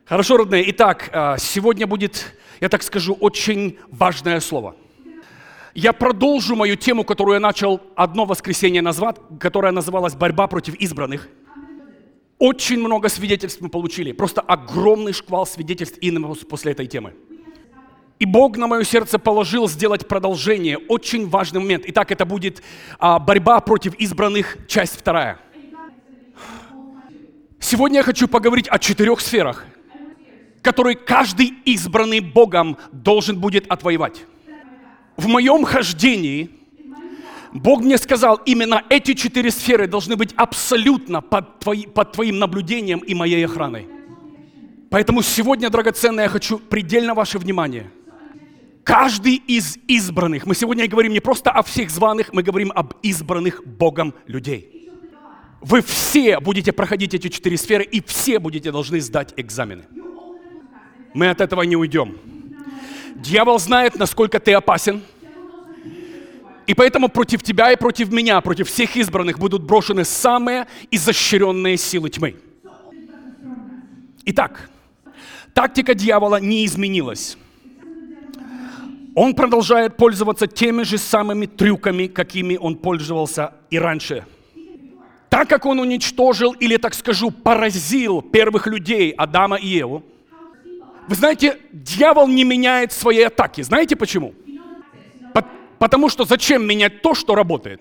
Хорошо, родные. Итак, сегодня будет, я так скажу, очень важное слово. Я продолжу мою тему, которую я начал одно воскресенье назад, которая называлась «Борьба против избранных». Очень много свидетельств мы получили, просто огромный шквал свидетельств именно после этой темы. И Бог на мое сердце положил сделать продолжение, очень важный момент. Итак, это будет борьба против избранных, часть 2. Сегодня я хочу поговорить о 4 сферах, которые каждый избранный Богом должен будет отвоевать. В моем хождении Бог мне сказал, именно эти 4 сферы должны быть абсолютно под твоим наблюдением и моей охраной. Поэтому сегодня, драгоценное, я хочу предельно ваше внимание. Каждый из избранных, мы сегодня говорим не просто о всех званых, мы говорим об избранных Богом людей. Вы все будете проходить эти 4 сферы, и все будете должны сдать экзамены. Мы от этого не уйдем. Дьявол знает, насколько ты опасен. И поэтому против тебя и против меня, против всех избранных будут брошены самые изощренные силы тьмы. Итак, тактика дьявола не изменилась. Он продолжает пользоваться теми же самыми трюками, какими он пользовался и раньше. Так как он уничтожил, или, так скажу, поразил первых людей, Адама и Еву, вы знаете, дьявол не меняет свои атаки. Знаете почему? Потому что зачем менять то, что работает?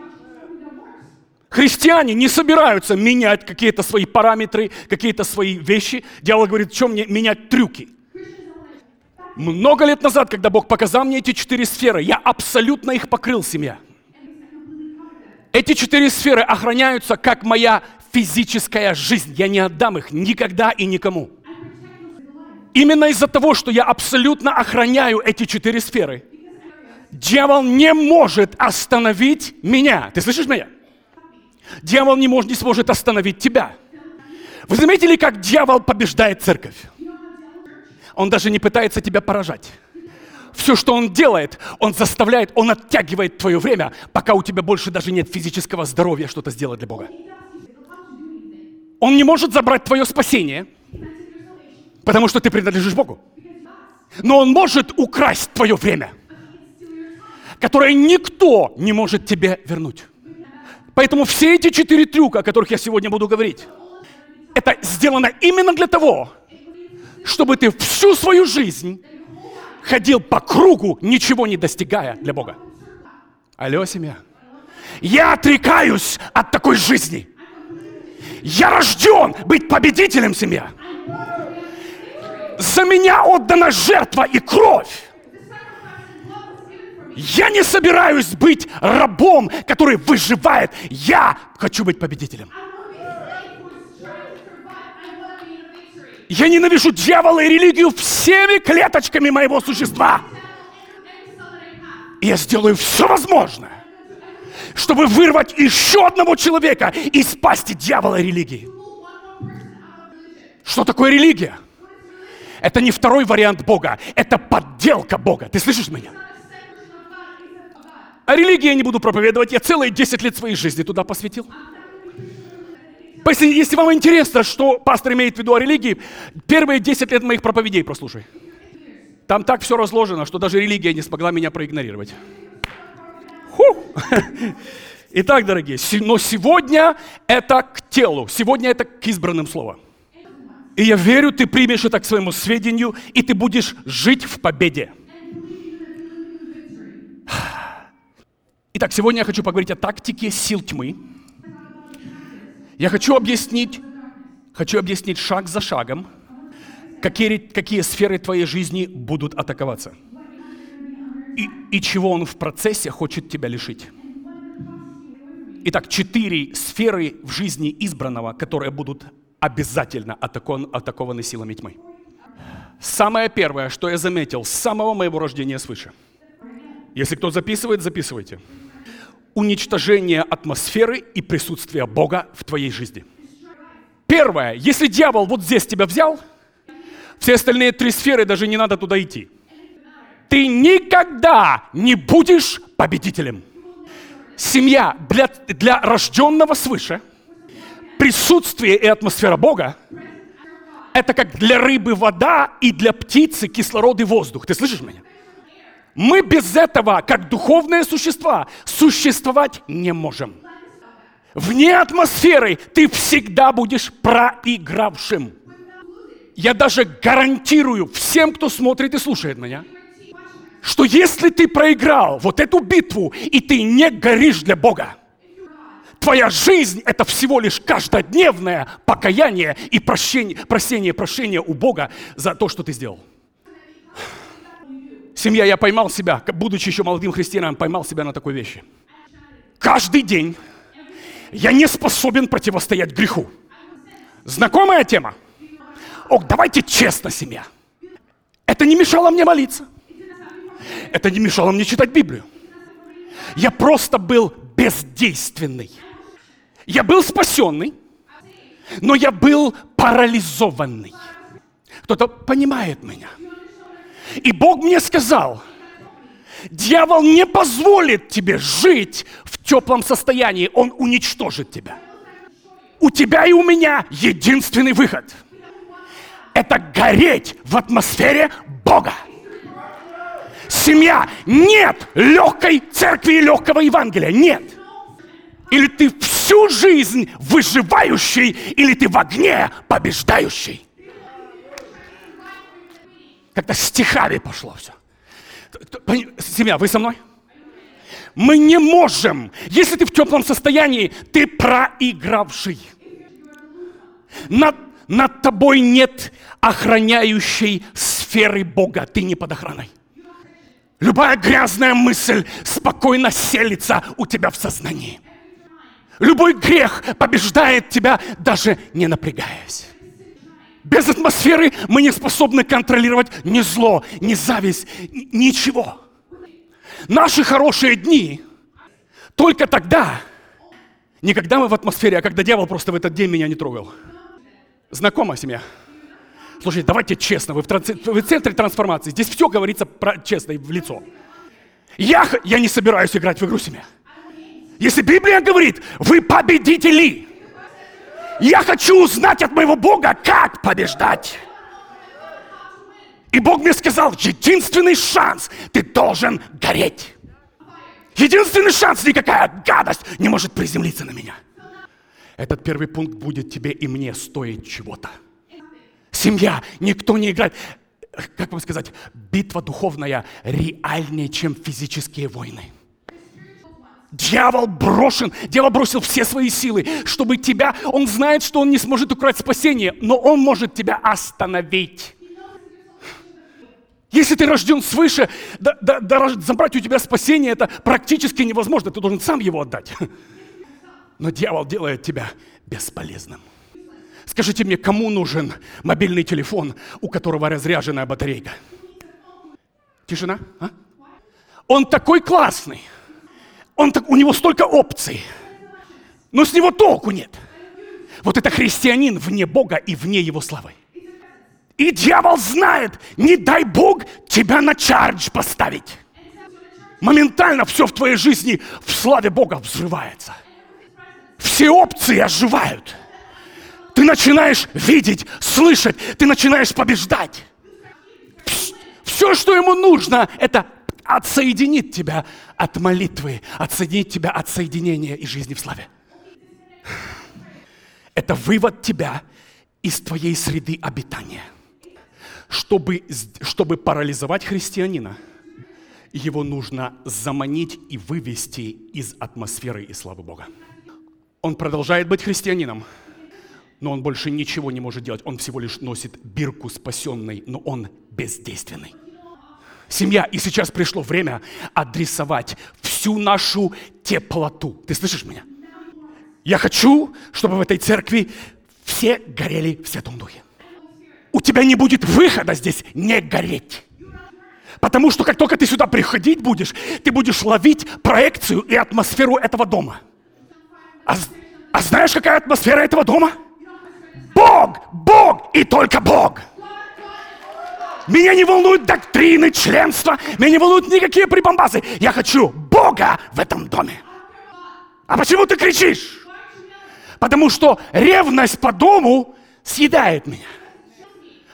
Христиане не собираются менять какие-то свои параметры, какие-то свои вещи. Дьявол говорит, что мне менять трюки? Много лет назад, когда Бог показал мне эти 4 сферы, я абсолютно их покрыл, семья. Эти 4 сферы охраняются, как моя физическая жизнь. Я не отдам их никогда и никому. Именно из-за того, что я абсолютно охраняю эти 4 сферы, дьявол не может остановить меня. Ты слышишь меня? Дьявол не сможет остановить тебя. Вы заметили, как дьявол побеждает церковь? Он даже не пытается тебя поражать. Все, что он делает, он заставляет, он оттягивает твое время, пока у тебя больше даже нет физического здоровья что-то сделать для Бога. Он не может забрать твое спасение, потому что ты принадлежишь Богу. Но он может украсть твое время, которое никто не может тебе вернуть. Поэтому все эти 4 трюка, о которых я сегодня буду говорить, это сделано именно для того, чтобы ты всю свою жизнь ходил по кругу, ничего не достигая для Бога. Алло, семья. Я отрекаюсь от такой жизни. Я рожден быть победителем, семья. За меня отдана жертва и кровь. Я не собираюсь быть рабом, который выживает. Я хочу быть победителем. Я ненавижу дьявола и религию всеми клеточками моего существа. И я сделаю все возможное, чтобы вырвать еще одного человека из пасти дьявола и религии. Что такое религия? Это не второй вариант Бога, это подделка Бога. Ты слышишь меня? О религии я не буду проповедовать, я целые 10 лет своей жизни туда посвятил. Если вам интересно, что пастор имеет в виду о религии, первые 10 лет моих проповедей прослушай. Там так все разложено, что даже религия не смогла меня проигнорировать. Итак, дорогие, но сегодня это к телу, сегодня это к избранным слово. И я верю, ты примешь это к своему сведению, и ты будешь жить в победе. Итак, сегодня я хочу поговорить о тактике сил тьмы. Я хочу объяснить шаг за шагом, какие сферы твоей жизни будут атаковаться. И чего он в процессе хочет тебя лишить. Итак, 4 сферы в жизни избранного, которые будут обязательно атакованы силами тьмы. Самое первое, что я заметил с самого моего рождения свыше. Если кто записывает, записывайте. Уничтожение атмосферы и присутствия Бога в твоей жизни. Первое, если дьявол вот здесь тебя взял, все остальные 3 сферы даже не надо туда идти. Ты никогда не будешь победителем. Семья для рожденного свыше, присутствие и атмосфера Бога Это как для рыбы вода и для птицы кислород и воздух. Ты слышишь меня? Мы без этого, как духовные существа, существовать не можем. Вне атмосферы ты всегда будешь проигравшим. Я даже гарантирую всем, кто смотрит и слушает меня, что если ты проиграл вот эту битву, и ты не горишь для Бога, твоя жизнь — это всего лишь каждодневное покаяние и прощение у Бога за то, что ты сделал. Семья, я поймал себя, будучи еще молодым христианином, поймал себя на такой вещи. Каждый день я не способен противостоять греху. Знакомая тема? Ох, давайте честно, семья. Это не мешало мне молиться. Это не мешало мне читать Библию. Я просто был бездейственный. Я был спасенный, но я был парализованный. Кто-то понимает меня. И Бог мне сказал: дьявол не позволит тебе жить в теплом состоянии, он уничтожит тебя. У тебя и у меня единственный выход. Это гореть в атмосфере Бога. Семья, нет легкой церкви и легкого Евангелия, нет. Или ты всю жизнь выживающий, или ты в огне побеждающий. Как-то стихами пошло все. Семья, вы со мной? Мы не можем. Если ты в теплом состоянии, ты проигравший. Над тобой нет охраняющей сферы Бога. Ты не под охраной. Любая грязная мысль спокойно селится у тебя в сознании. Любой грех побеждает тебя, даже не напрягаясь. Без атмосферы мы не способны контролировать ни зло, ни зависть, ничего. Наши хорошие дни только тогда, не когда мы в атмосфере, а когда дьявол просто в этот день меня не трогал. Знакома семья? Слушайте, давайте честно, вы в центре трансформации. Здесь все говорится честно и в лицо. Я не собираюсь играть в игру, семья. Если Библия говорит, вы победители, я хочу узнать от моего Бога, как побеждать. И Бог мне сказал, единственный шанс, ты должен гореть. Единственный шанс, никакая гадость не может приземлиться на меня. Этот первый пункт будет тебе и мне стоить чего-то. Семья, никто не играет. Как вам сказать, битва духовная реальнее, чем физические войны. Дьявол бросил все свои силы, чтобы тебя, он знает, что он не сможет украсть спасение, но он может тебя остановить. Если ты рожден свыше, забрать у тебя спасение, это практически невозможно, ты должен сам его отдать. Но дьявол делает тебя бесполезным. Скажите мне, кому нужен мобильный телефон, у которого разряженная батарейка? Тишина? А? Он такой классный. У него столько опций. Но с него толку нет. Вот это христианин вне Бога и вне Его славы. И дьявол знает, не дай Бог тебя на чардж поставить. Моментально все в твоей жизни в славе Бога взрывается. Все опции оживают. Ты начинаешь видеть, слышать, ты начинаешь побеждать. Все, что ему нужно, это отсоединить тебя от молитвы, отсоединить тебя от соединения и жизни в славе. Это вывод тебя из твоей среды обитания. Чтобы парализовать христианина, его нужно заманить и вывести из атмосферы и славы Бога. Он продолжает быть христианином, но он больше ничего не может делать. Он всего лишь носит бирку спасенной, но он бездейственный. Семья, и сейчас пришло время адресовать всю нашу теплоту. Ты слышишь меня? Я хочу, чтобы в этой церкви все горели в Святом Духе. У тебя не будет выхода здесь не гореть. Потому что как только ты сюда приходить будешь, ты будешь ловить проекцию и атмосферу этого дома. А знаешь, какая атмосфера этого дома? Бог, Бог и только Бог. Меня не волнуют доктрины, членства, меня не волнуют никакие прибамбасы. Я хочу Бога в этом доме. А почему ты кричишь? Потому что ревность по дому съедает меня.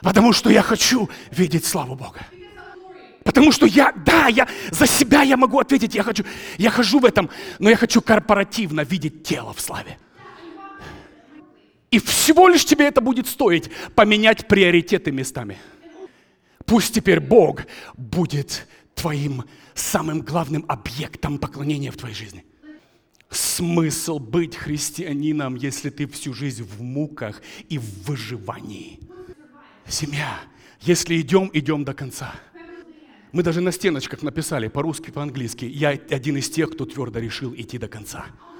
Потому что я хочу видеть славу Бога. Потому что я за себя я могу ответить, я хожу в этом, но я хочу корпоративно видеть тело в славе. И всего лишь тебе это будет стоить поменять приоритеты местами. Пусть теперь Бог будет твоим самым главным объектом поклонения в твоей жизни. Смысл быть христианином, если ты всю жизнь в муках и в выживании. Семья, если идем до конца. Мы даже на стеночках написали по-русски, по-английски: я один из тех, кто твердо решил идти до конца.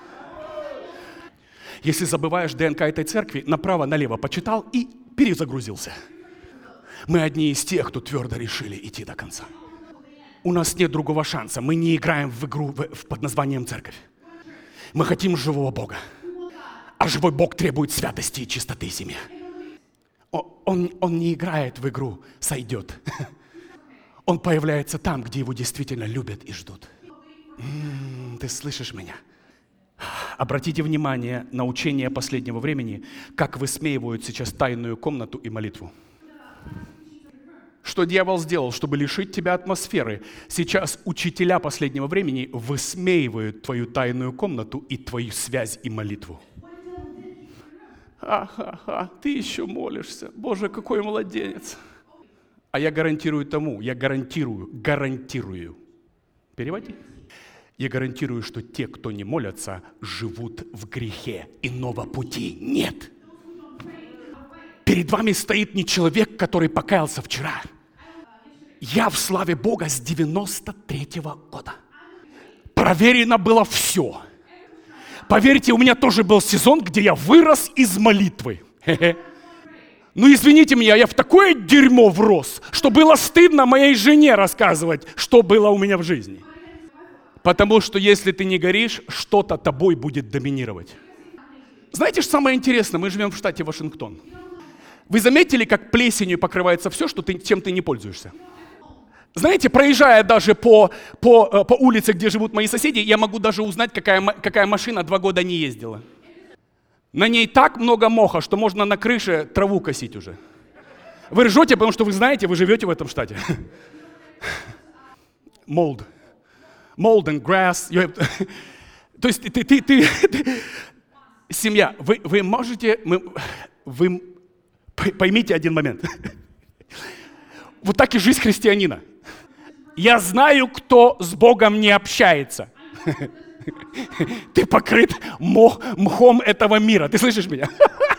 Если забываешь ДНК этой церкви, направо-налево почитал и перезагрузился. Мы одни из тех, кто твердо решили идти до конца. У нас нет другого шанса. Мы не играем в игру под названием церковь. Мы хотим живого Бога. А живой Бог требует святости и чистоты, семья. Он не играет в игру «сойдет». Он появляется там, где его действительно любят и ждут. Ты слышишь меня? Обратите внимание на учение последнего времени, как высмеивают сейчас тайную комнату и молитву. Что дьявол сделал, чтобы лишить тебя атмосферы? Сейчас учителя последнего времени высмеивают твою тайную комнату и твою связь и молитву. Ты еще молишься. Боже, какой младенец. А я гарантирую, переводи. Я гарантирую, что те, кто не молятся, живут в грехе. Иного пути нет. Перед вами стоит не человек, который покаялся вчера. Я в славе Бога с 93-го года. Проверено было все. Поверьте, у меня тоже был сезон, где я вырос из молитвы. Ну, извините меня, я в такое дерьмо врос, что было стыдно моей жене рассказывать, что было у меня в жизни. Потому что если ты не горишь, что-то тобой будет доминировать. Знаете, что самое интересное? Мы живем в штате Вашингтон. Вы заметили, как плесенью покрывается все, чем ты не пользуешься? Знаете, проезжая даже по улице, где живут мои соседи, я могу даже узнать, какая машина 2 года не ездила. На ней так много моха, что можно на крыше траву косить уже. Вы ржете, потому что вы знаете, вы живете в этом штате. Mold and grass. То есть ты семья, вы можете, вы поймите один момент. Вот так и жизнь христианина. Я знаю, кто с Богом не общается. Ты покрыт мхом этого мира. Ты слышишь меня?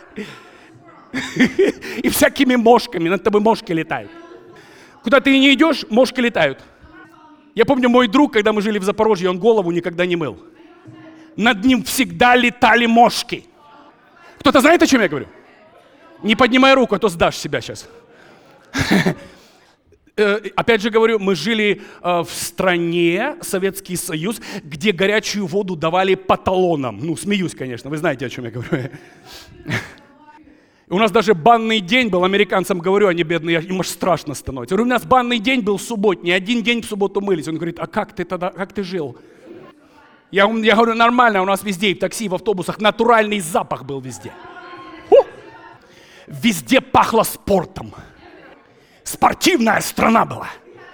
И всякими мошками. Над тобой мошки летают. Куда ты не идешь, мошки летают. Я помню, мой друг, когда мы жили в Запорожье, он голову никогда не мыл. Над ним всегда летали мошки. Кто-то знает, о чем я говорю? Не поднимай руку, а то сдашь себя сейчас. Опять же говорю, мы жили в стране, Советский Союз, где горячую воду давали по талонам. Ну, смеюсь, конечно, вы знаете, о чем я говорю. У нас даже банный день был, американцам говорю, они бедные, им аж страшно становится. У нас банный день был субботний, 1 день в субботу мылись. Он говорит: а как ты жил? Я говорю: нормально, у нас везде, и в такси, и в автобусах, натуральный запах был везде. Везде пахло спортом. Спортивная страна была.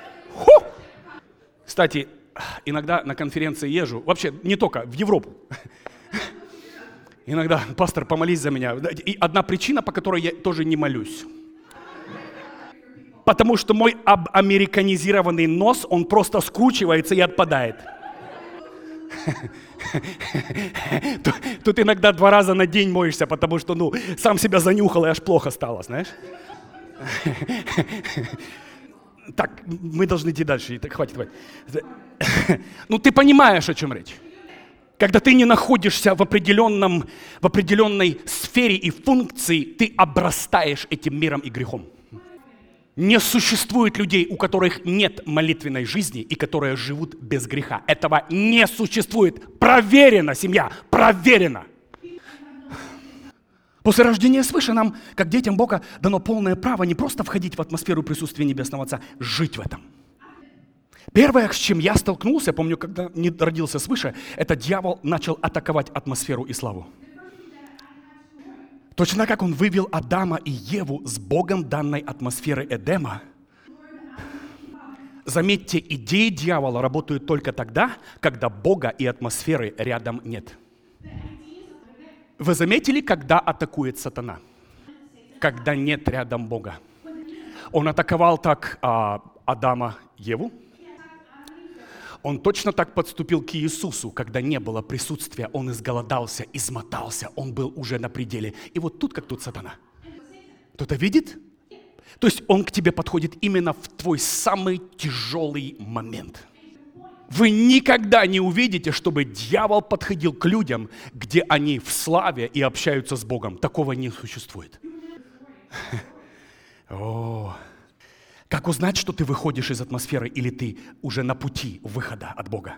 Кстати, иногда на конференции езжу, вообще не только, в Европу. Иногда: пастор, помолись за меня. И одна причина, по которой я тоже не молюсь. Потому что мой американизированный нос, он просто скручивается и отпадает. Тут иногда 2 раза на день моешься, потому что, сам себя занюхал и аж плохо стало, знаешь. Так, мы должны идти дальше. Так, хватит. Ты понимаешь, о чем речь. Когда ты не находишься в определенной сфере и функции, ты обрастаешь этим миром и грехом. Не существует людей, у которых нет молитвенной жизни и которые живут без греха. Этого не существует. Проверено, семья, проверено. После рождения свыше нам, как детям Бога, дано полное право не просто входить в атмосферу присутствия Небесного Отца, жить в этом. Первое, с чем я столкнулся, помню, когда не родился свыше, это дьявол начал атаковать атмосферу и славу. Точно как Он вывел Адама и Еву с Богом данной атмосферы Эдема. Заметьте, идеи дьявола работают только тогда, когда Бога и атмосферы рядом нет. Вы заметили, когда атакует сатана? Когда нет рядом Бога. Он атаковал так Адама, Еву. Он точно так подступил к Иисусу, когда не было присутствия. Он изголодался, измотался, он был уже на пределе. И вот тут как тут сатана. Кто-то видит? То есть он к тебе подходит именно в твой самый тяжелый момент. Вы никогда не увидите, чтобы дьявол подходил к людям, где они в славе и общаются с Богом. Такого не существует. О, как узнать, что ты выходишь из атмосферы или ты уже на пути выхода от Бога?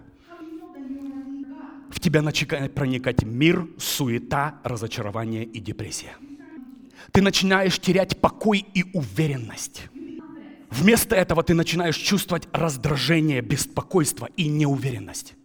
В тебя начинает проникать мир, суета, разочарование и депрессия. Ты начинаешь терять покой и уверенность. Вместо этого ты начинаешь чувствовать раздражение, беспокойство и неуверенность.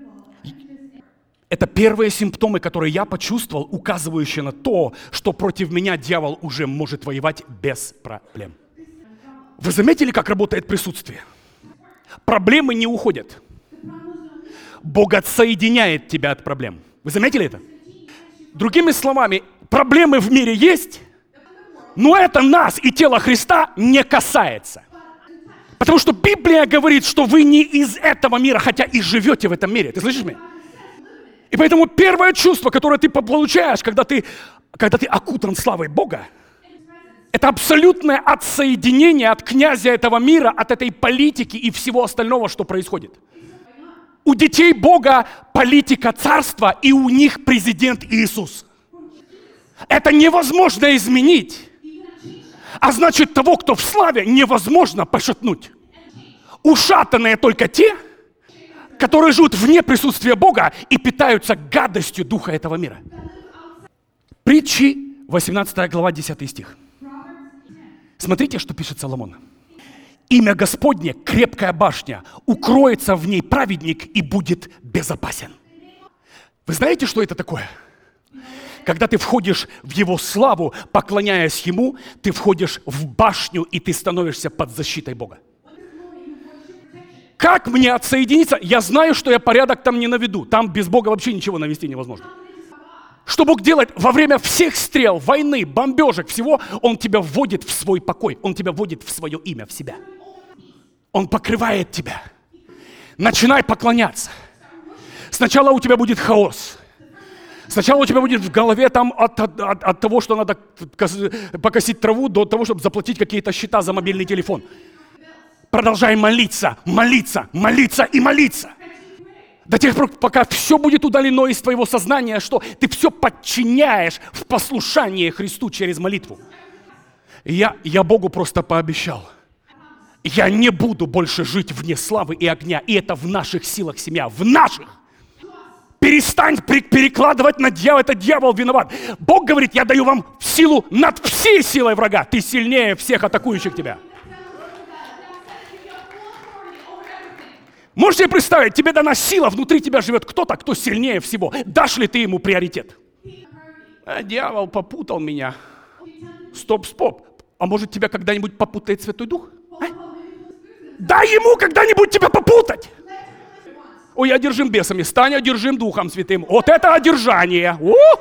Это первые симптомы, которые я почувствовал, указывающие на то, что против меня дьявол уже может воевать без проблем. Вы заметили, как работает присутствие? Проблемы не уходят. Бог отсоединяет тебя от проблем. Вы заметили это? Другими словами, проблемы в мире есть, но это нас и тела Христа не касается. Потому что Библия говорит, что вы не из этого мира, хотя и живете в этом мире. Ты слышишь меня? И поэтому первое чувство, которое ты получаешь, когда ты окутан славой Бога, это абсолютное отсоединение от князя этого мира, от этой политики и всего остального, что происходит. У детей Бога политика царства, и у них президент Иисус. Это невозможно изменить. А значит, того, кто в славе, невозможно пошатнуть. Ушатанные только те, которые живут вне присутствия Бога и питаются гадостью духа этого мира. Притчи, 18 глава, 10 стих. Смотрите, что пишет Соломон. Имя Господне – крепкая башня, укроется в ней праведник и будет безопасен. Вы знаете, что это такое? Когда ты входишь в Его славу, поклоняясь Ему, ты входишь в башню, и ты становишься под защитой Бога. Как мне отсоединиться? Я знаю, что я порядок там не наведу. Там без Бога вообще ничего навести невозможно. Что Бог делает во время всех стрел, войны, бомбежек, всего, Он тебя вводит в свой покой. Он тебя вводит в свое имя, в себя. Он покрывает тебя. Начинай поклоняться. Сначала у тебя будет хаос. Сначала у тебя будет в голове там от того, что надо покосить траву, до того, чтобы заплатить какие-то счета за мобильный телефон. Продолжай молиться, молиться, молиться и молиться. До тех пор, пока все будет удалено из твоего сознания, что ты все подчиняешь в послушание Христу через молитву. Я Богу просто пообещал. Я не буду больше жить вне славы и огня. И это в наших силах, семья, в наших. Перестань перекладывать на дьявола, это дьявол виноват. Бог говорит, я даю вам силу над всей силой врага. Ты сильнее всех атакующих тебя. Можете себе представить, тебе дана сила, внутри тебя живет кто-то, кто сильнее всего. Дашь ли ты ему приоритет? А дьявол попутал меня. Стоп. А может тебя когда-нибудь попутает Святой Дух? А? Дай ему когда-нибудь тебя попутать. Ой, одержим бесами, стань одержим Духом Святым. Вот это одержание.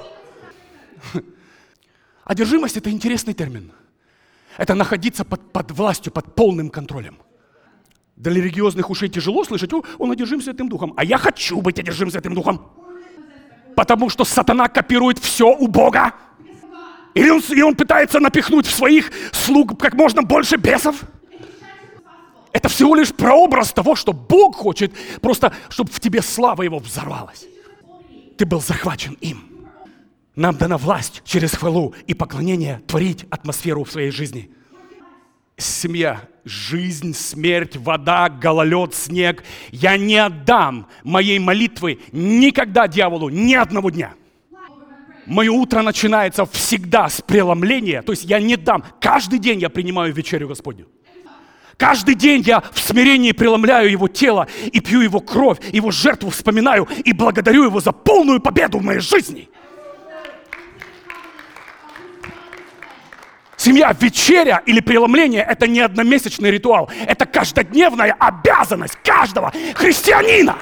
Одержимость – это интересный термин. Это находиться под властью, под полным контролем. Для религиозных ушей тяжело слышать, он одержим Святым Духом. А я хочу быть одержим Святым Духом. Потому что сатана копирует все у Бога. И он пытается напихнуть в своих слуг как можно больше бесов. Это всего лишь прообраз того, что Бог хочет, просто чтобы в тебе слава Его взорвалась. Ты был захвачен им. Нам дана власть через хвалу и поклонение творить атмосферу в своей жизни. Семья, жизнь, смерть, вода, гололед, снег. Я не отдам моей молитвы никогда дьяволу ни одного дня. Мое утро начинается всегда с преломления, то есть я не дам. Каждый день я принимаю вечерю Господню. Каждый день я в смирении преломляю Его тело и пью Его кровь, Его жертву вспоминаю и благодарю Его за полную победу в моей жизни. Семья, вечеря или преломление – это не одномесячный ритуал. Это каждодневная обязанность каждого христианина.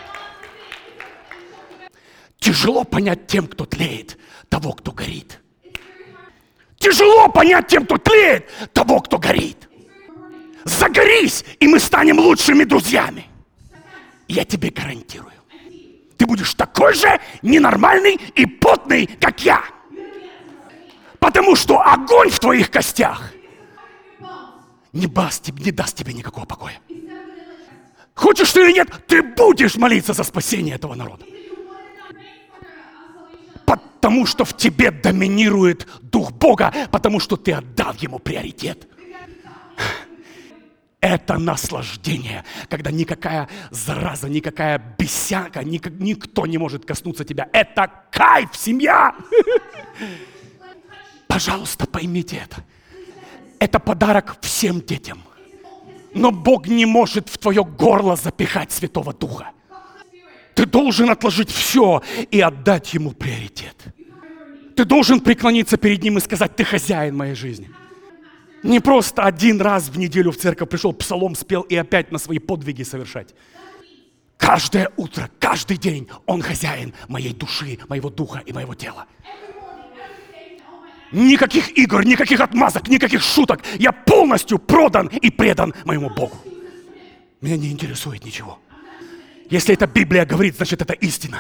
Тяжело понять тем, кто тлеет, того, кто горит. Тяжело понять тем, кто тлеет, того, кто горит. Загорись, и мы станем лучшими друзьями. Я тебе гарантирую. Ты будешь такой же ненормальный и потный, как я. Потому что огонь в твоих костях не даст тебе никакого покоя. Хочешь ты или нет, ты будешь молиться за спасение этого народа. Потому что в тебе доминирует Дух Бога, потому что ты отдал Ему приоритет. Это наслаждение, когда никакая зараза, никакая бесяка, никто не может коснуться тебя. Это кайф, семья! Пожалуйста, поймите это. Это подарок всем детям. Но Бог не может в твое горло запихать Святого Духа. Ты должен отложить все и отдать Ему приоритет. Ты должен преклониться перед Ним и сказать: ты хозяин моей жизни. Не просто один раз в неделю в церковь пришел, псалом спел и опять на свои подвиги совершать. Каждое утро, каждый день Он хозяин моей души, моего духа и моего тела. Никаких игр, никаких отмазок, никаких шуток. Я полностью продан и предан моему Богу. Меня не интересует ничего. Если это Библия говорит, значит это истина.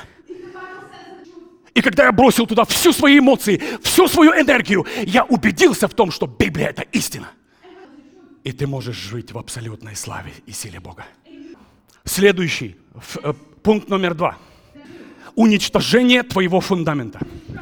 И когда я бросил туда всю свои эмоции, всю свою энергию, я убедился в том, что Библия – это истина. И ты можешь жить в абсолютной славе и силе Бога. Следующий, пункт номер 2. Уничтожение твоего фундамента.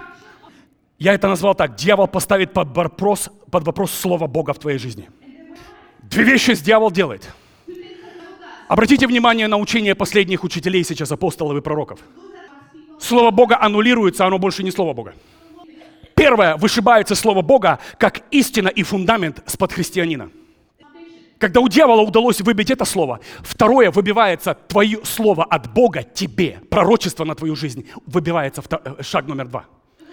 Я это назвал так: дьявол поставит под вопрос Слово Бога в твоей жизни. Две вещи дьявол делает. Обратите внимание на учение последних учителей сейчас, апостолов и пророков. Слово Бога аннулируется, оно больше не Слово Бога. Первое, вышибается Слово Бога как истина и фундамент с-под христианина. Когда у дьявола удалось выбить это слово, второе, выбивается твое слово от Бога тебе, пророчество на твою жизнь, выбивается шаг номер 2.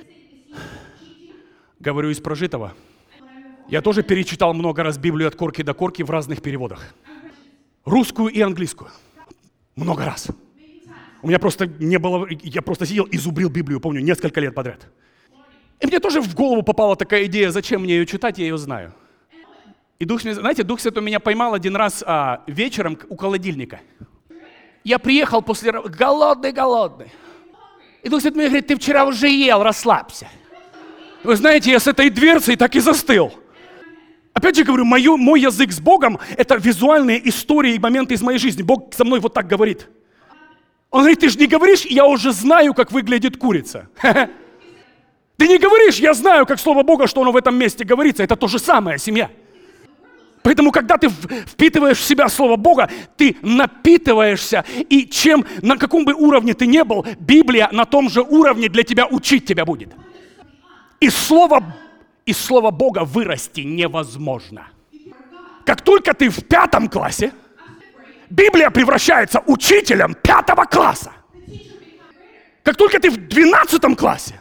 Говорю из прожитого. Я тоже перечитал много раз Библию от корки до корки в разных переводах. Русскую и английскую. Много раз. У меня просто не было, я просто сидел и зубрил Библию, помню, несколько лет подряд. И мне тоже в голову попала такая идея: зачем мне ее читать, я ее знаю. И Дух Святой меня поймал один раз вечером у холодильника. Я приехал после голодный. И Дух Святой мне говорит: ты вчера уже ел, расслабься. Вы знаете, я с этой дверцей так и застыл. Опять же говорю, мой язык с Богом – это визуальные истории и моменты из моей жизни. Бог со мной вот так говорит. Он говорит: ты же не говоришь, я уже знаю, как выглядит курица. Ты не говоришь, я знаю, как Слово Бога, что оно в этом месте говорится. Это то же самое, семья. Поэтому, когда ты впитываешь в себя Слово Бога, ты напитываешься, и на каком бы уровне ты ни был, Библия на том же уровне для тебя учить тебя будет. Из Слова Бога вырасти невозможно. Как только ты в 5 классе, Библия превращается учителем 5 класса. Как только ты в 12 классе,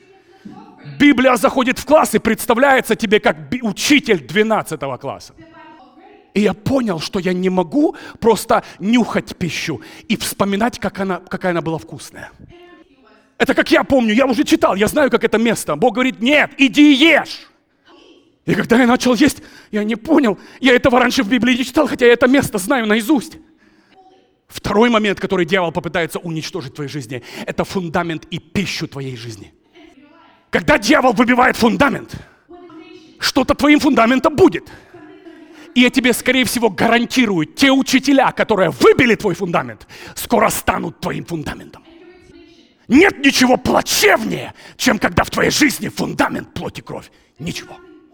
Библия заходит в класс и представляется тебе как учитель 12 класса. И я понял, что я не могу просто нюхать пищу и вспоминать, какая она была вкусная. Это как я помню, я уже читал, я знаю, как это место. Бог говорит: нет, иди ешь. И когда я начал есть, я не понял. Я этого раньше в Библии не читал, хотя я это место знаю наизусть. Второй момент, который дьявол попытается уничтожить в твоей жизни, это фундамент и пищу твоей жизни. Когда дьявол выбивает фундамент, что-то твоим фундаментом будет. И я тебе, скорее всего, гарантирую, те учителя, которые выбили твой фундамент, скоро станут твоим фундаментом. Нет ничего плачевнее, чем когда в твоей жизни фундамент плоть и кровь. Ничего.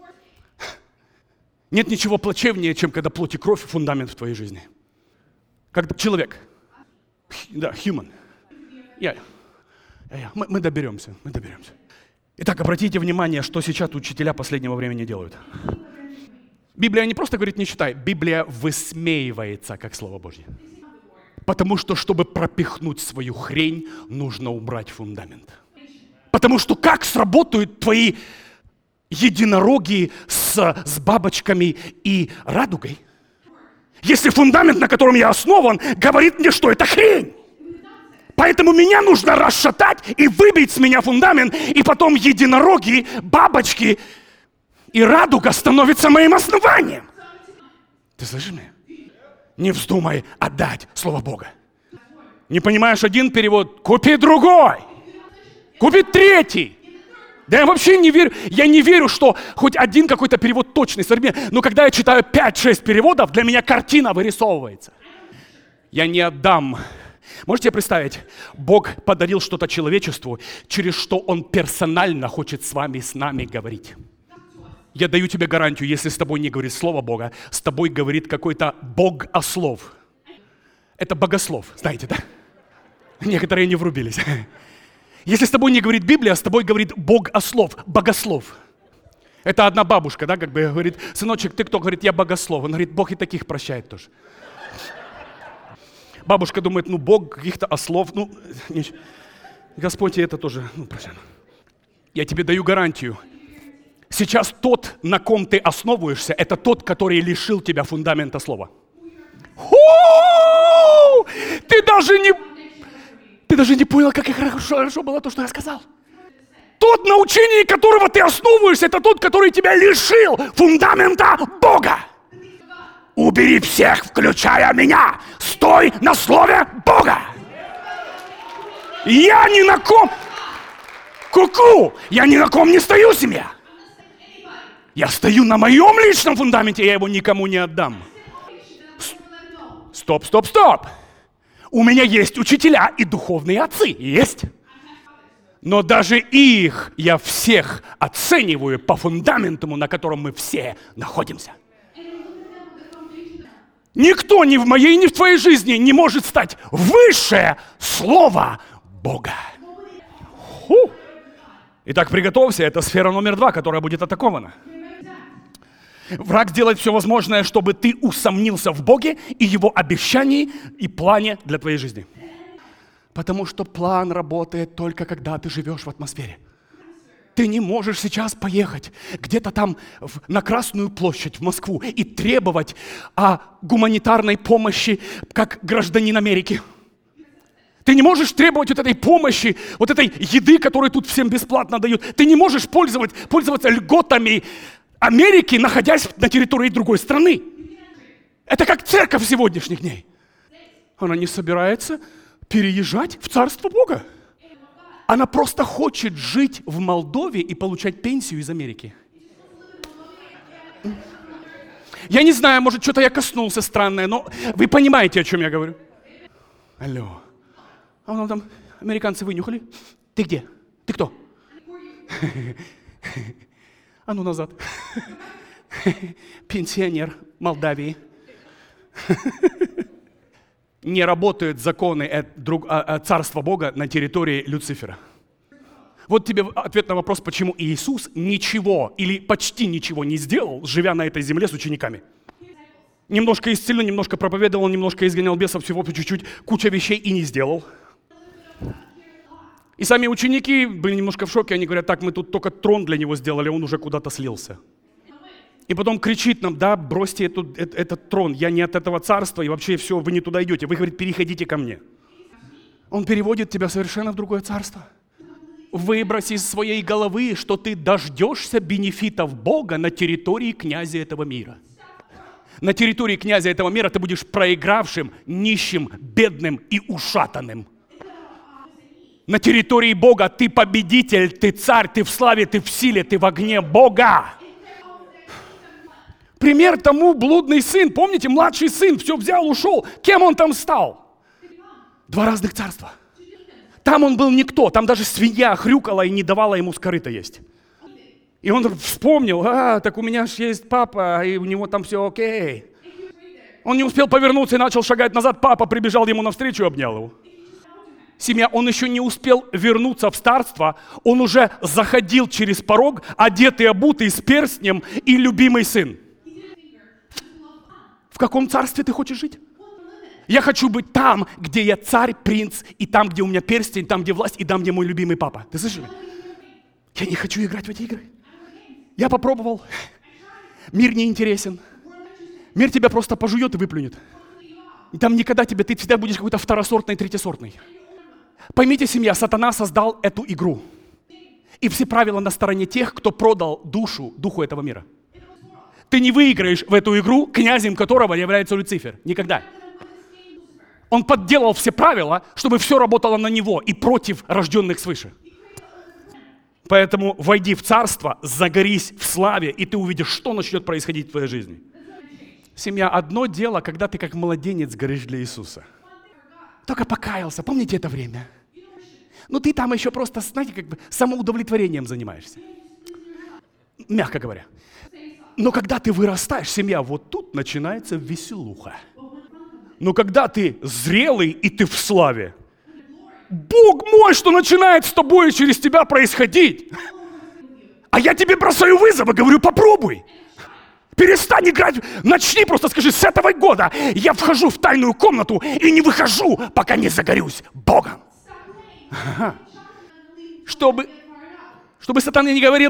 Нет ничего плачевнее, чем когда плоть и кровь фундамент в твоей жизни. Как человек. Да, human. Мы доберемся. Итак, обратите внимание, что сейчас учителя последнего времени делают. Библия не просто говорит: не читай. Библия высмеивается, как Слово Божье. Потому что, чтобы пропихнуть свою хрень, нужно убрать фундамент. Потому что как сработают твои единороги с бабочками и радугой. Если фундамент, на котором я основан, говорит мне, что это хрень. Поэтому меня нужно расшатать и выбить с меня фундамент, и потом единороги, бабочки и радуга становятся моим основанием. Ты слышишь меня? Не вздумай отдать Слово Бога. Не понимаешь один перевод? Купи другой. Купи третий. Да я вообще не верю. Я не верю, что хоть один какой-то перевод точный, современный. Но когда я читаю 5-6 переводов, для меня картина вырисовывается. Я не отдам. Можете представить? Бог подарил что-то человечеству, через что Он персонально хочет с нами говорить. Я даю тебе гарантию, если с тобой не говорит Слово Бога, с тобой говорит какой-то богослов. Это богослов, знаете, да? Некоторые не врубились. Если с тобой не говорит Библия, с тобой говорит богослов, богослов. Это одна бабушка, да, как бы говорит: сыночек, ты кто? Говорит: я богослов. Он говорит: Бог и таких прощает тоже. Бабушка думает: ну, Бог каких-то ослов, ну, Господь и это тоже, ну, прощай. Я тебе даю гарантию. Сейчас тот, на ком ты основываешься, это тот, который лишил тебя фундамента слова. Ты даже не понял, как хорошо было то, что я сказал. Тот, на учении которого ты основываешься, это тот, который тебя лишил фундамента Бога. Убери всех, включая меня. Стой на слове Бога. Я ни на ком... Я ни на ком не стою, семья. Я стою на моем личном фундаменте, я его никому не отдам. Стоп. У меня есть учителя и духовные отцы. Есть. Но даже их я всех оцениваю по фундаменту, на котором мы все находимся. Никто ни в моей, ни в твоей жизни не может стать выше Слова Бога. Итак, приготовься, это сфера номер 2, которая будет атакована. Враг делает все возможное, чтобы ты усомнился в Боге и Его обещании и плане для твоей жизни. Потому что план работает только когда ты живешь в атмосфере. Ты не можешь сейчас поехать где-то там на Красную площадь в Москву и требовать о гуманитарной помощи как гражданин Америки. Ты не можешь требовать вот этой помощи, вот этой еды, которую тут всем бесплатно дают. Ты не можешь пользоваться льготами Америки, находясь на территории другой страны. Это как церковь сегодняшних дней. Она не собирается переезжать в Царство Бога. Она просто хочет жить в Молдове и получать пенсию из Америки. Я не знаю, может, что-то я коснулся странное, но вы понимаете, о чем я говорю. Алло. А вон там американцы вынюхали. Ты где? Ты кто? А ну назад. Пенсионер Молдавии. Не работают законы Царства Бога на территории Люцифера. Вот тебе ответ на вопрос, почему Иисус ничего или почти ничего не сделал, живя на этой земле с учениками. Немножко исцелил, немножко проповедовал, немножко изгонял бесов, всего по чуть-чуть, куча вещей и не сделал. И сами ученики были немножко в шоке, они говорят: так, мы тут только трон для него сделали, он уже куда-то слился. И потом кричит нам: да, бросьте этот трон, я не от этого царства, и вообще все, вы не туда идете. Вы, говорит, переходите ко мне. Он переводит тебя совершенно в другое царство. Выбрось из своей головы, что ты дождешься бенефитов Бога на территории князя этого мира. На территории князя этого мира ты будешь проигравшим, нищим, бедным и ушатанным. На территории Бога ты победитель, ты царь, ты в славе, ты в силе, ты в огне Бога. Пример тому блудный сын. Помните, младший сын все взял, ушел. Кем он там стал? 2 разных царства. Там он был никто, там даже свинья хрюкала и не давала ему с корыта есть. И он вспомнил: так у меня же есть папа, и у него там все окей. Он не успел повернуться и начал шагать назад. Папа прибежал ему навстречу и обнял его. Семья, он еще не успел вернуться в царство, он уже заходил через порог, одетый, обутый, с перстнем, и любимый сын. В каком царстве ты хочешь жить? Я хочу быть там, где я царь, принц, и там, где у меня перстень, там, где власть, и там, где мой любимый папа. Ты слышишь? Я не хочу играть в эти игры. Я попробовал. Мир не интересен. Мир тебя просто пожует и выплюнет. И там никогда ты всегда будешь какой-то второсортный, третьесортный. Поймите, семья, сатана создал эту игру. И все правила на стороне тех, кто продал душу духу этого мира. Ты не выиграешь в эту игру, князем которого является Люцифер. Никогда. Он подделал все правила, чтобы все работало на него и против рожденных свыше. Поэтому войди в царство, загорись в славе, и ты увидишь, что начнет происходить в твоей жизни. Семья, одно дело, когда ты как младенец горишь для Иисуса. Только покаялся, помните это время? Ну ты там еще просто, знаете, как бы самоудовлетворением занимаешься. Мягко говоря. Но когда ты вырастаешь, семья, вот тут начинается веселуха. Но когда ты зрелый и ты в славе, Бог мой, что начинает с тобой и через тебя происходить. А я тебе бросаю вызов и говорю, попробуй. Перестань играть, начни, просто скажи, с этого года я вхожу в тайную комнату и не выхожу, пока не загорюсь Богом. Ага. Чтобы сатана не говорил,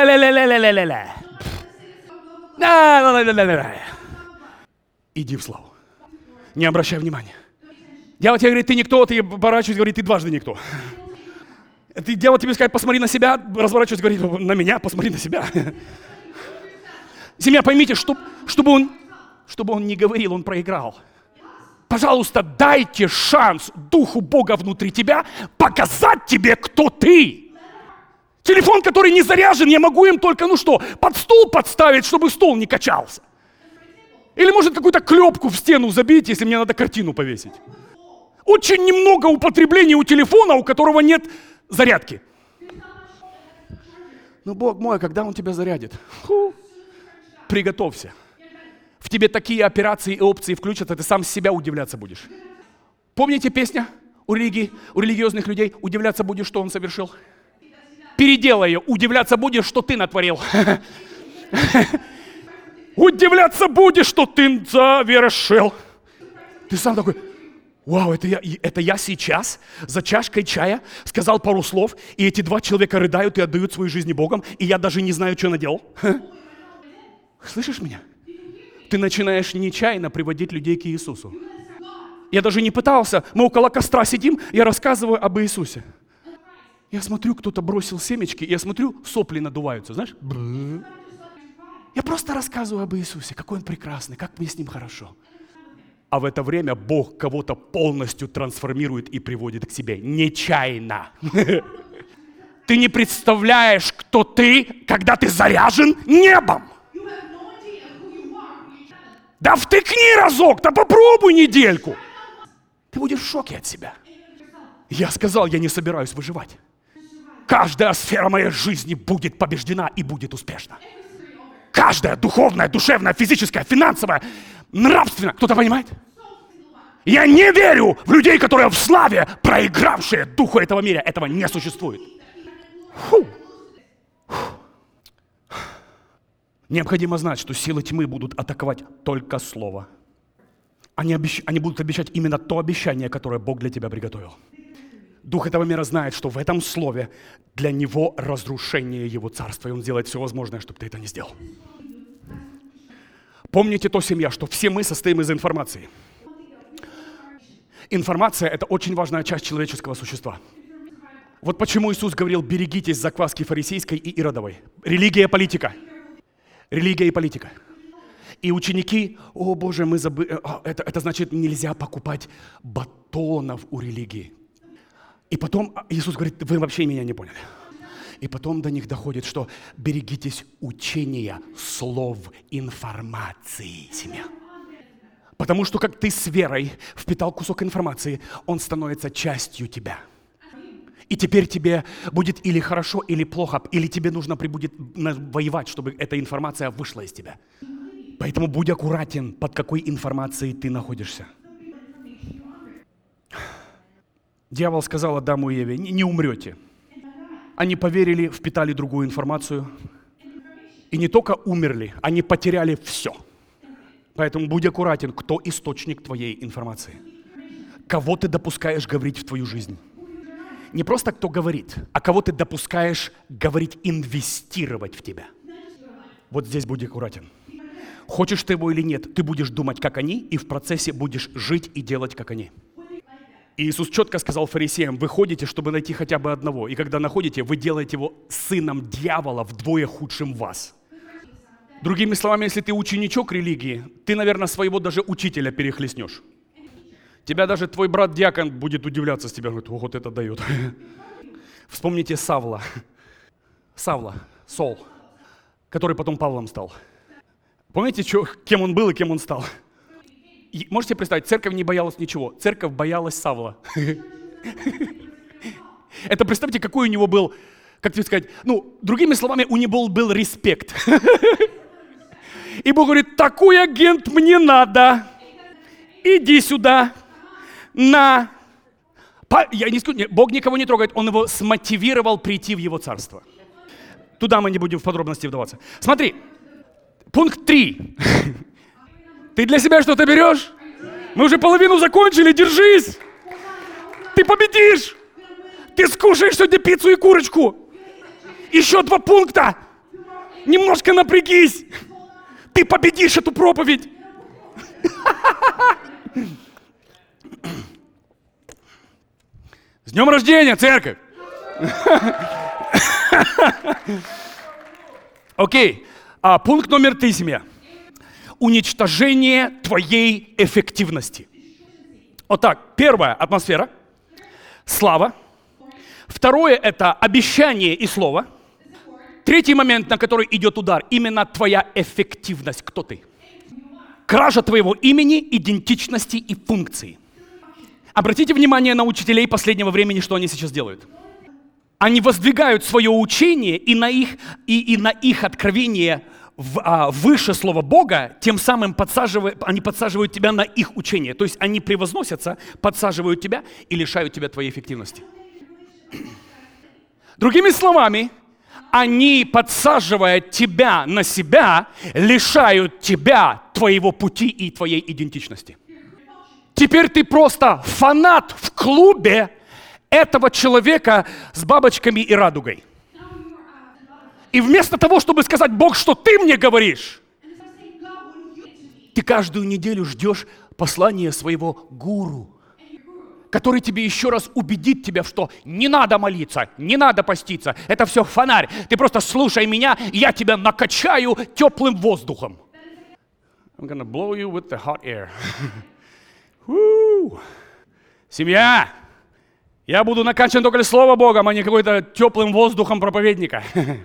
иди в славу. Не обращай внимания. Дьявол тебе говорит, ты никто, ты поворачиваешься, говорит, ты дважды никто. Дьявол тебе скажет, посмотри на себя, разворачивается, говорит, на меня, посмотри на себя. Семья, поймите, чтобы он не говорил, он проиграл. Пожалуйста, дайте шанс Духу Бога внутри тебя показать тебе, кто ты. Телефон, который не заряжен, я могу им только, под стул подставить, чтобы стол не качался. Или, может, какую-то клепку в стену забить, если мне надо картину повесить. Очень немного употреблений у телефона, у которого нет зарядки. Но Бог мой, когда Он тебя зарядит? Приготовься. В тебе такие операции и опции включатся, ты сам себя удивляться будешь. Помните песня у религиозных людей? Удивляться будешь, что он совершил. Переделай ее. Удивляться будешь, что ты натворил. Удивляться будешь, что ты совершил. Ты сам такой, вау, это я сейчас за чашкой чая сказал пару слов, и эти два человека рыдают и отдают свою жизнь Богом, и я даже не знаю, что наделал. Слышишь меня? Ты начинаешь нечаянно приводить людей к Иисусу. Я даже не пытался. Мы около костра сидим, я рассказываю об Иисусе. Я смотрю, кто-то бросил семечки, я смотрю, сопли надуваются, знаешь? Я просто рассказываю об Иисусе, какой Он прекрасный, как мне с Ним хорошо. А в это время Бог кого-то полностью трансформирует и приводит к себе. Нечаянно. Ты не представляешь, кто ты, когда ты заряжен небом. Да втыкни разок, да попробуй недельку. Ты будешь в шоке от себя. Я сказал, я не собираюсь выживать. Каждая сфера моей жизни будет побеждена и будет успешна. Каждая духовная, душевная, физическая, финансовая, нравственная. Кто-то понимает? Я не верю в людей, которые в славе, проигравшие духу этого мира. Этого не существует. Фу. Необходимо знать, что силы тьмы будут атаковать только слово. Они будут обещать именно то обещание, которое Бог для тебя приготовил. Дух этого мира знает, что в этом слове для него разрушение его царства, и он сделает все возможное, чтобы ты это не сделал. Помните то, семья, что все мы состоим из информации. Информация – это очень важная часть человеческого существа. Вот почему Иисус говорил, берегитесь закваски фарисейской и иродовой. Религия, политика. Религия и политика. И ученики, о Боже, мы забыли, это значит, нельзя покупать батонов у религии. И потом Иисус говорит, вы вообще меня не поняли. И потом до них доходит, что берегитесь учения, слов, информации, семья. Потому что как ты с верой впитал кусок информации, он становится частью тебя. И теперь тебе будет или хорошо, или плохо, или тебе нужно будет воевать, чтобы эта информация вышла из тебя. Поэтому будь аккуратен, под какой информацией ты находишься. Дьявол сказал Адаму и Еве, не умрете. Они поверили, впитали другую информацию. И не только умерли, они потеряли все. Поэтому будь аккуратен, кто источник твоей информации. Кого ты допускаешь говорить в твою жизнь. Не просто кто говорит, а кого ты допускаешь говорить, инвестировать в тебя. Вот здесь будь аккуратен. Хочешь ты его или нет, ты будешь думать, как они, и в процессе будешь жить и делать, как они. И Иисус четко сказал фарисеям: вы ходите, чтобы найти хотя бы одного, и когда находите, вы делаете его сыном дьявола, вдвое худшим вас. Другими словами, если ты ученичок религии, ты, наверное, своего даже учителя перехлестнешь. Тебя даже твой брат-диакон будет удивляться с тебя, говорит: о, вот это дает. Вспомните Савла, Сол, который потом Павлом стал. Помните, кем он был и кем он стал? И можете представить, церковь не боялась ничего. Церковь боялась Савла. Это представьте, какой у него был, как тебе сказать, другими словами, у него был респект. И Бог говорит: такой агент мне надо. Иди сюда. На. Бог никого не трогает, Он его смотивировал прийти в Его царство. Туда мы не будем в подробности вдаваться. Смотри, пункт 3. Ты для себя что-то берешь? Мы уже половину закончили, держись! Ты победишь! Ты скушаешь сегодня пиццу и курочку! Еще 2 пункта! Немножко напрягись! Ты победишь эту проповедь! С днем рождения, церковь! Окей. Пункт номер 3, семья. Уничтожение твоей эффективности. Вот так. Первое – атмосфера, слава. Второе – это обещание и слово. Третий момент, на который идет удар – именно твоя эффективность. Кто ты? Кража твоего имени, идентичности и функции. Обратите внимание на учителей последнего времени, что они сейчас делают. Они воздвигают свое учение и на их откровение выше Слова Бога, тем самым они подсаживают тебя на их учение. То есть они превозносятся, подсаживают тебя и лишают тебя твоей эффективности. Другими словами, они, подсаживая тебя на себя, лишают тебя твоего пути и твоей идентичности. Теперь ты просто фанат в клубе этого человека с бабочками и радугой. И вместо того, чтобы сказать: Бог, что ты мне говоришь, ты каждую неделю ждешь послания своего гуру, который тебе еще раз убедит тебя, что не надо молиться, не надо поститься, это все фонарь. Ты просто слушай меня, и я тебя накачаю теплым воздухом. I'm gonna blow you with the hot air. Семья, я буду накачан только Словом Богом, а не какой-то теплым воздухом проповедника.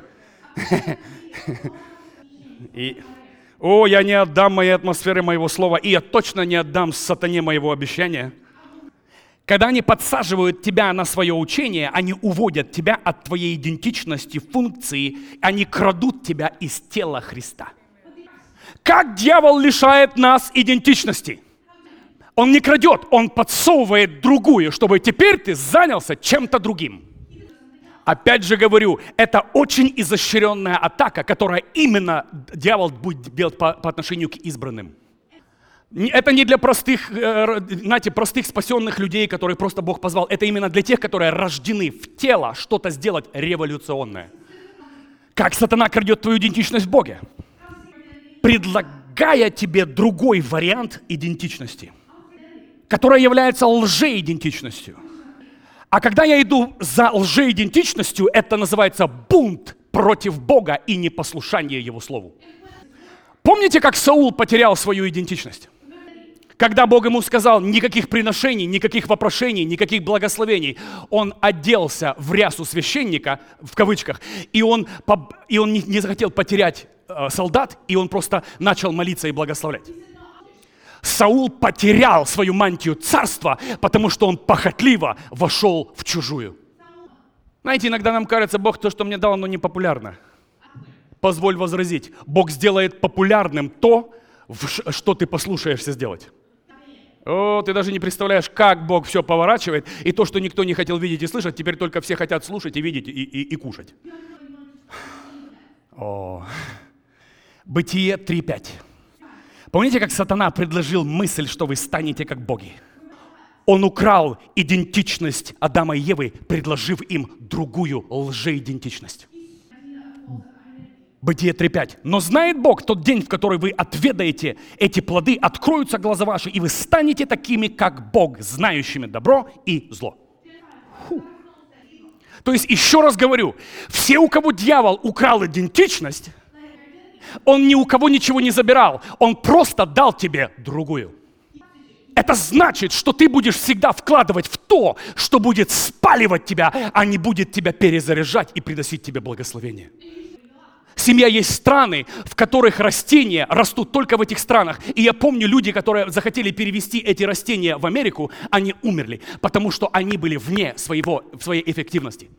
Я не отдам моей атмосферы моего слова, и я точно не отдам сатане моего обещания. Когда они подсаживают тебя на свое учение, они уводят тебя от твоей идентичности, функции, они крадут тебя из тела Христа. Как дьявол лишает нас идентичности? Он не крадет, он подсовывает другую, чтобы теперь ты занялся чем-то другим. Опять же говорю, это очень изощренная атака, которая именно дьявол будет делать по отношению к избранным. Это не для простых, простых спасенных людей, которые просто Бог позвал. Это именно для тех, которые рождены в тело что-то сделать революционное. Как сатана крадет твою идентичность в Боге? Предлагая тебе другой вариант идентичности, которая является лжеидентичностью. А когда я иду за лжеидентичностью, это называется бунт против Бога и непослушание Его Слову. Помните, как Саул потерял свою идентичность? Когда Бог ему сказал: никаких приношений, никаких вопрошений, никаких благословений, он оделся в рясу священника, в кавычках, и он не захотел потерять солдат, и он просто начал молиться и благословлять. Саул потерял свою мантию царства, потому что он похотливо вошел в чужую. Знаете, иногда нам кажется: Бог то, что мне дал, оно не популярно. Позволь возразить, Бог сделает популярным то, что ты послушаешься сделать. Ты даже не представляешь, как Бог все поворачивает, и то, что никто не хотел видеть и слышать, теперь только все хотят слушать и видеть и кушать. Бытие 3:5. Помните, как сатана предложил мысль, что вы станете как боги? Он украл идентичность Адама и Евы, предложив им другую лжеидентичность. Бытие 3:5. Но знает Бог, тот день, в который вы отведаете эти плоды, откроются глаза ваши, и вы станете такими, как Бог, знающими добро и зло. Фу. То есть, еще раз говорю, все, у кого дьявол украл идентичность, он ни у кого ничего не забирал, он просто дал тебе другую. Это значит, что ты будешь всегда вкладывать в то, что будет спаливать тебя, а не будет тебя перезаряжать и приносить тебе благословение. Семья есть страны, в которых растения растут только в этих странах. И я помню, люди, которые захотели перевести эти растения в Америку, они умерли, потому что они были вне своей эффективности.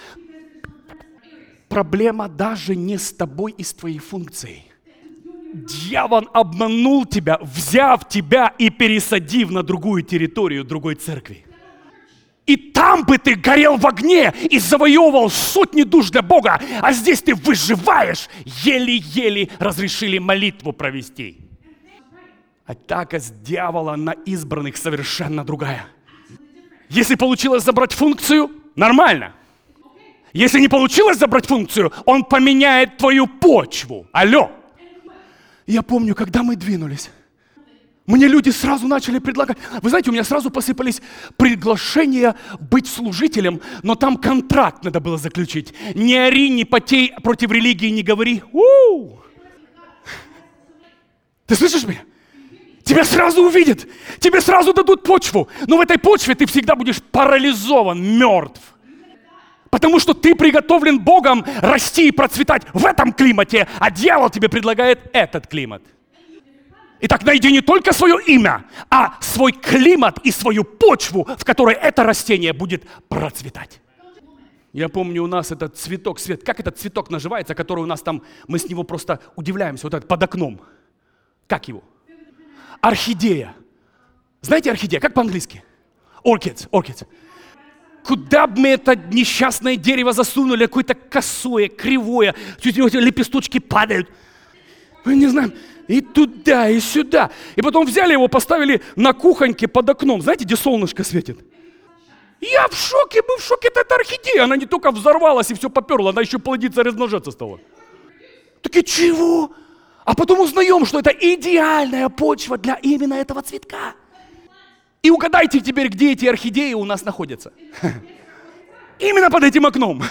Проблема даже не с тобой и с твоей функцией. Дьявол обманул тебя, взяв тебя и пересадив на другую территорию другой церкви. И там бы ты горел в огне и завоевывал сотни душ для Бога, а здесь ты выживаешь, еле-еле разрешили молитву провести. Атака с дьявола на избранных совершенно другая. Если получилось забрать функцию, нормально. Если не получилось забрать функцию, он поменяет твою почву. Алло. Я помню, когда мы двинулись, мне люди сразу начали предлагать. Вы знаете, у меня сразу посыпались приглашения быть служителем, но там контракт надо было заключить. Не ори, не потей, против религии не говори. У-у-у. Ты слышишь меня? Тебя сразу увидят, тебе сразу дадут почву. Но в этой почве ты всегда будешь парализован, мертв. Потому что ты приготовлен Богом расти и процветать в этом климате, а дьявол тебе предлагает этот климат. Итак, найди не только свое имя, а свой климат и свою почву, в которой это растение будет процветать. Я помню, у нас этот цветок, как этот цветок называется, который у нас там, мы с него просто удивляемся, вот этот под окном. Как его? Орхидея. Знаете орхидея? Как по-английски? Orchids. Куда бы мы это несчастное дерево засунули, какое-то косое, кривое, чуть лепесточки падают. Мы не знаем. И туда, и сюда. И потом взяли его, поставили на кухоньке под окном. Знаете, где солнышко светит? Я в шоке, был в шоке. Это орхидея. Она не только взорвалась и все поперла, она еще плодиться, размножаться стала. Такие, чего? А потом узнаем, что это идеальная почва для именно этого цветка. И угадайте теперь, где эти орхидеи у нас находятся. Именно под этим окном.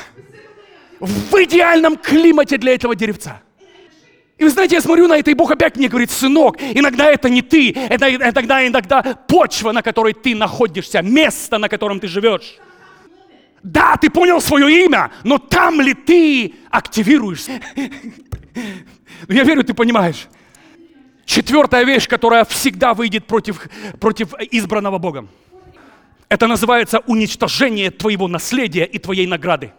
В идеальном климате для этого деревца. И вы знаете, я смотрю на это, и Бог опять мне говорит: сынок, иногда это не ты, это иногда почва, на которой ты находишься, место, на котором ты живешь. Да, ты понял свое имя, но там ли ты активируешься? Я верю, ты понимаешь. Четвертая вещь, которая всегда выйдет против избранного Богом. Это называется уничтожение твоего наследия и твоей награды.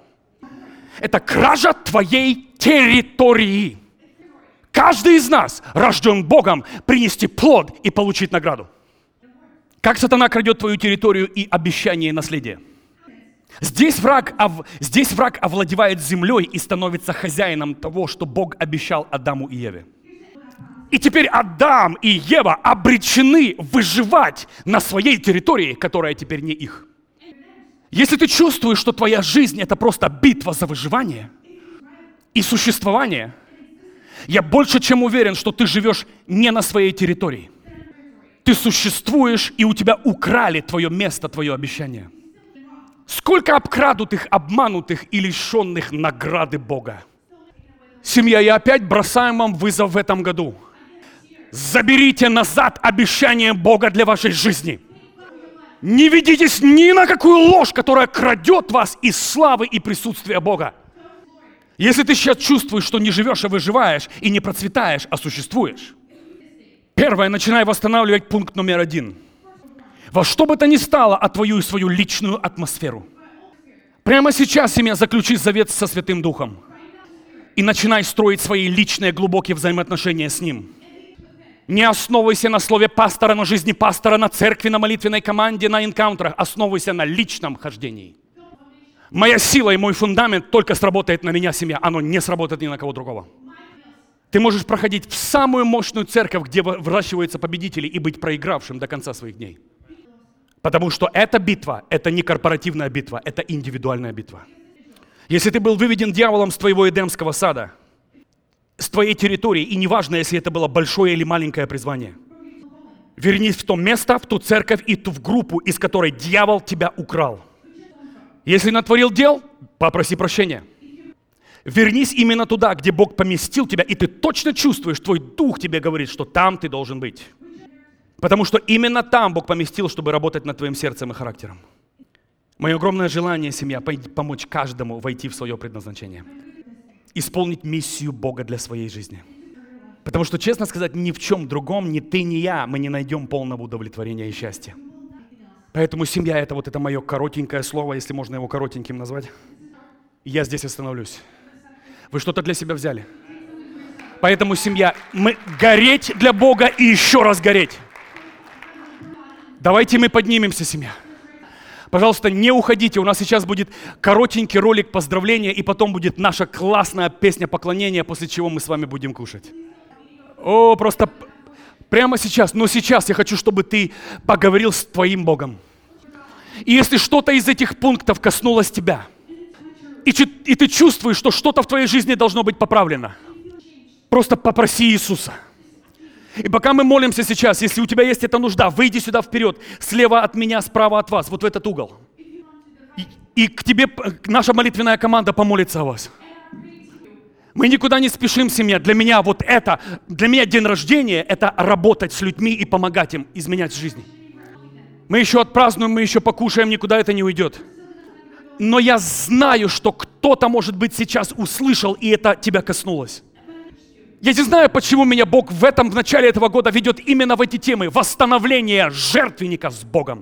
Это кража твоей территории. Каждый из нас рожден Богом принести плод и получить награду. Как сатана крадет твою территорию и обещание наследия? Здесь враг овладевает землей и становится хозяином того, что Бог обещал Адаму и Еве. И теперь Адам и Ева обречены выживать на своей территории, которая теперь не их. Если ты чувствуешь, что твоя жизнь — это просто битва за выживание и существование, я больше чем уверен, что ты живешь не на своей территории. Ты существуешь, и у тебя украли твое место, твое обещание. Сколько обкрадутых, обманутых и лишенных награды Бога. Семья, я опять бросаю вам вызов в этом году. Заберите назад обещание Бога для вашей жизни. Не ведитесь ни на какую ложь, которая крадет вас из славы и присутствия Бога. Если ты сейчас чувствуешь, что не живешь, а выживаешь, и не процветаешь, а существуешь. Первое, начинай восстанавливать пункт номер 1. Во что бы то ни стало, отвоюй свою личную атмосферу. Прямо сейчас, семья, заключи завет со Святым Духом. И начинай строить свои личные глубокие взаимоотношения с Ним. Не основывайся на слове пастора, на жизни пастора, на церкви, на молитвенной команде, на энкаунтерах. Основывайся на личном хождении. Моя сила и мой фундамент только сработает на меня, семья. Оно не сработает ни на кого другого. Ты можешь проходить в самую мощную церковь, где выращиваются победители, и быть проигравшим до конца своих дней. Потому что эта битва, это не корпоративная битва, это индивидуальная битва. Если ты был выведен дьяволом с твоего Эдемского сада, с твоей территории, и неважно, если это было большое или маленькое призвание. Вернись в то место, в ту церковь и в группу, из которой дьявол тебя украл. Если натворил дел, попроси прощения. Вернись именно туда, где Бог поместил тебя, и ты точно чувствуешь, твой дух тебе говорит, что там ты должен быть. Потому что именно там Бог поместил, чтобы работать над твоим сердцем и характером. Мое огромное желание, семья, помочь каждому войти в свое предназначение. Исполнить миссию Бога для своей жизни. Потому что, честно сказать, ни в чем другом, ни ты, ни я, мы не найдем полного удовлетворения и счастья. Поэтому семья — это мое коротенькое слово, если можно его коротеньким назвать. Я здесь остановлюсь. Вы что-то для себя взяли. Поэтому, семья, мы гореть для Бога и еще раз гореть. Давайте мы поднимемся, семья. Пожалуйста, не уходите. У нас сейчас будет коротенький ролик поздравления, и потом будет наша классная песня поклонения, после чего мы с вами будем кушать. О, просто прямо сейчас. Но сейчас я хочу, чтобы ты поговорил с твоим Богом. И если что-то из этих пунктов коснулось тебя, и ты чувствуешь, что что-то в твоей жизни должно быть поправлено, просто попроси Иисуса. И пока мы молимся сейчас, если у тебя есть эта нужда, выйди сюда вперед, слева от меня, справа от вас, вот в этот угол. И к тебе наша молитвенная команда помолится о вас. Мы никуда не спешим, семья. Для меня день рождения — это работать с людьми и помогать им изменять жизни. Мы еще отпразднуем, мы еще покушаем, никуда это не уйдет. Но я знаю, что кто-то, может быть, сейчас услышал, и это тебя коснулось. Я не знаю, почему меня Бог в начале этого года ведет именно в эти темы. Восстановление жертвенника с Богом.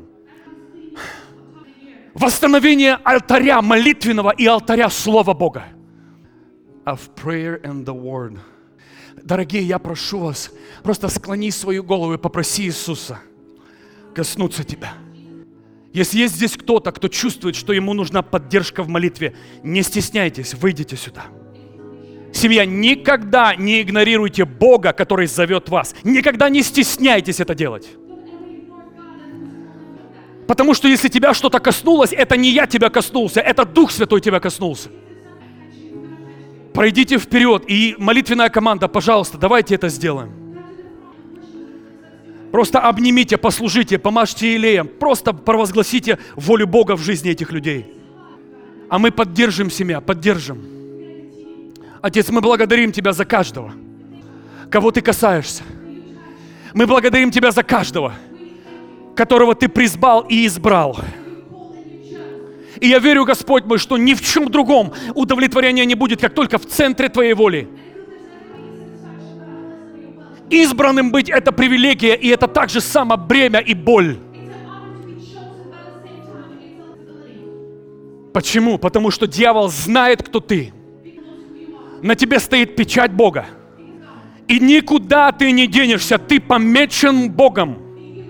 Восстановление алтаря молитвенного и алтаря Слова Бога. Of prayer and the word. Дорогие, я прошу вас, просто склони свою голову и попроси Иисуса коснуться тебя. Если есть здесь кто-то, кто чувствует, что ему нужна поддержка в молитве, не стесняйтесь, выйдите сюда. Семья, никогда не игнорируйте Бога, который зовет вас. Никогда не стесняйтесь это делать. Потому что если тебя что-то коснулось, это не я тебя коснулся, это Дух Святой тебя коснулся. Пройдите вперед, и молитвенная команда, пожалуйста, давайте это сделаем. Просто обнимите, послужите, помажьте елеем, просто провозгласите волю Бога в жизни этих людей. А мы поддержим семья, поддержим. Отец, мы благодарим Тебя за каждого, кого Ты касаешься. Мы благодарим Тебя за каждого, которого Ты призвал и избрал. И я верю, Господь мой, что ни в чем другом удовлетворения не будет, как только в центре Твоей воли. Избранным быть — это привилегия, и это также само бремя и боль. Почему? Потому что дьявол знает, кто ты. На тебе стоит печать Бога. И никуда ты не денешься, ты помечен Богом.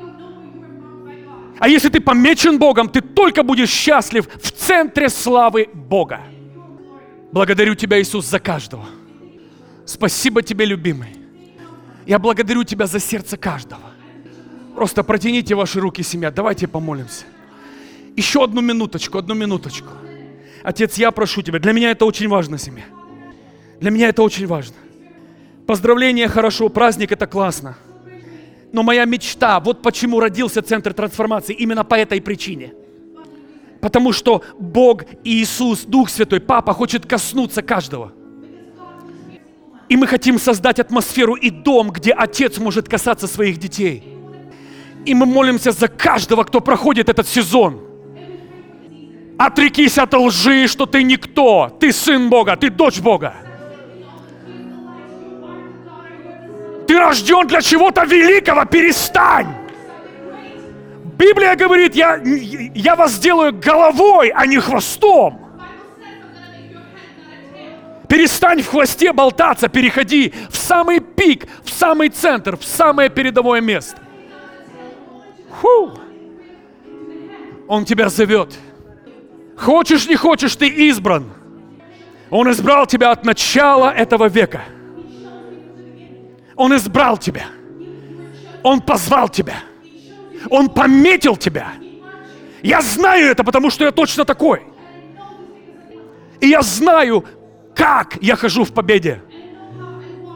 А если ты помечен Богом, ты только будешь счастлив в центре славы Бога. Благодарю Тебя, Иисус, за каждого. Спасибо Тебе, любимый. Я благодарю Тебя за сердце каждого. Просто протяните ваши руки, семья. Давайте помолимся. Еще одну минуточку. Отец, я прошу Тебя. Для меня это очень важно, семья. Для меня это очень важно. Поздравления хорошо, праздник — это классно. Но моя мечта, вот почему родился Центр трансформации, именно по этой причине. Потому что Бог, Иисус, Дух Святой, Папа хочет коснуться каждого. И мы хотим создать атмосферу и дом, где Отец может касаться своих детей. И мы молимся за каждого, кто проходит этот сезон. Отрекись от лжи, что ты никто. Ты сын Бога, ты дочь Бога. Ты рожден для чего-то великого, перестань. Библия говорит, я вас сделаю головой, а не хвостом. Перестань в хвосте болтаться, переходи в самый пик, в самый центр, в самое передовое место. Он тебя зовет. Хочешь, не хочешь, ты избран. Он избрал тебя от начала этого века. Он избрал тебя. Он позвал тебя. Он пометил тебя. Я знаю это, потому что я точно такой. И я знаю, как я хожу в победе.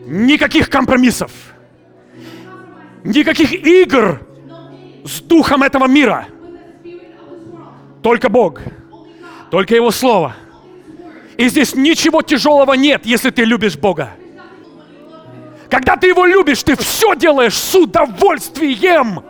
Никаких компромиссов. Никаких игр с духом этого мира. Только Бог. Только Его Слово. И здесь ничего тяжелого нет, если ты любишь Бога. Когда ты Его любишь, ты все делаешь с удовольствием.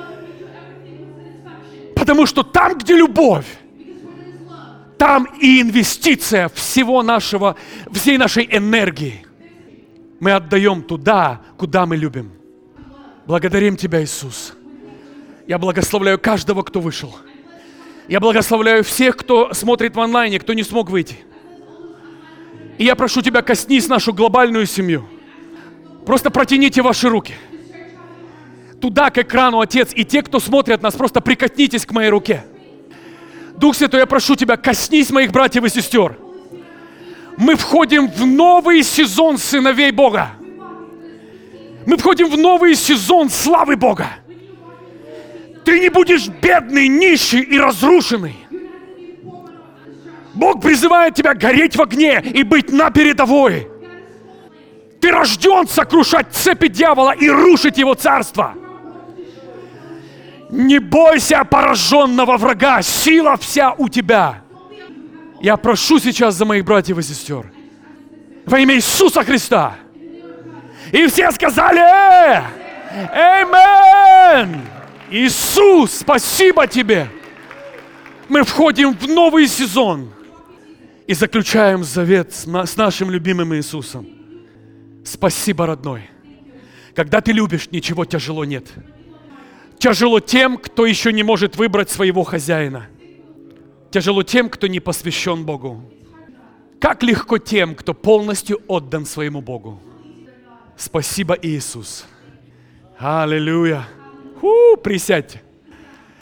Потому что там, где любовь, там и инвестиция всей нашей энергии. Мы отдаем туда, куда мы любим. Благодарим Тебя, Иисус. Я благословляю каждого, кто вышел. Я благословляю всех, кто смотрит в онлайне, кто не смог выйти. И я прошу Тебя, коснись нашу глобальную семью. Просто протяните ваши руки. Туда, к экрану, Отец. И те, кто смотрят нас, просто прикоснитесь к моей руке. Дух Святой, я прошу Тебя, коснись моих братьев и сестер. Мы входим в новый сезон сыновей Бога. Мы входим в новый сезон славы Бога. Ты не будешь бедный, нищий и разрушенный. Бог призывает тебя гореть в огне и быть на передовой. Ты рожден сокрушать цепи дьявола и рушить его царство. Не бойся пораженного врага, сила вся у тебя. Я прошу сейчас за моих братьев и сестер. Во имя Иисуса Христа. И все сказали: Аминь! Иисус, спасибо Тебе! Мы входим в новый сезон и заключаем завет с нашим любимым Иисусом. Спасибо, родной. Когда ты любишь, ничего тяжело нет. Тяжело тем, кто еще не может выбрать своего хозяина. Тяжело тем, кто не посвящен Богу. Как легко тем, кто полностью отдан своему Богу. Спасибо, Иисус. Аллилуйя. Присядьте.